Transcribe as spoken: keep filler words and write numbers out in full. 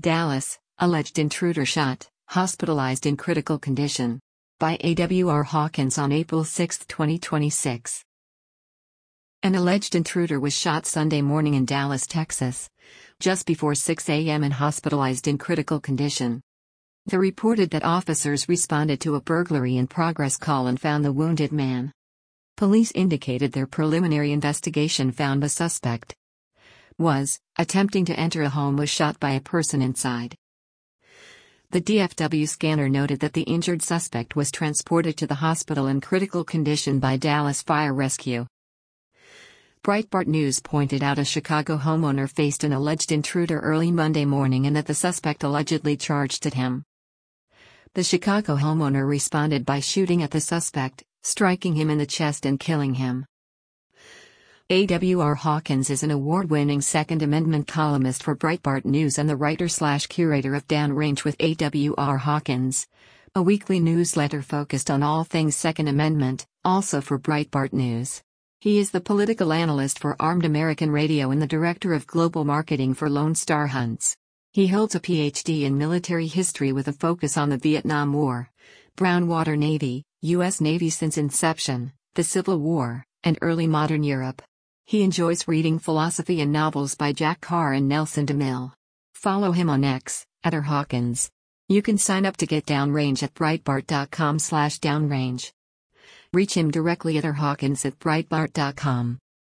Dallas, alleged intruder shot, hospitalized in critical condition. By A W R Hawkins on April sixth, twenty twenty-six. An alleged intruder was shot Sunday morning in Dallas, Texas, just before six a m and hospitalized in critical condition. The reported that officers responded to a burglary in progress call and found the wounded man. Police indicated their preliminary investigation found the suspect was attempting to enter a home was shot by a person inside. The D F W scanner noted that the injured suspect was transported to the hospital in critical condition by Dallas Fire Rescue. Breitbart News pointed out a Chicago homeowner faced an alleged intruder early Monday morning and that the suspect allegedly charged at him. The Chicago homeowner responded by shooting at the suspect, striking him in the chest and killing him. A W R Hawkins is an award-winning Second Amendment columnist for Breitbart News and the writer-slash-curator of Downrange with A W R Hawkins, a weekly newsletter focused on all things Second Amendment, also for Breitbart News. He is the political analyst for Armed American Radio and the director of global marketing for Lone Star Hunts. He holds a P H D in military history with a focus on the Vietnam War, Brown Water Navy, U S Navy since inception, the Civil War, and early modern Europe. He enjoys reading philosophy and novels by Jack Carr and Nelson DeMille. Follow him on X, at R Hawkins. You can sign up to get Downrange at breitbart dot com slash downrange. Reach him directly at r hawkins at breitbart dot com.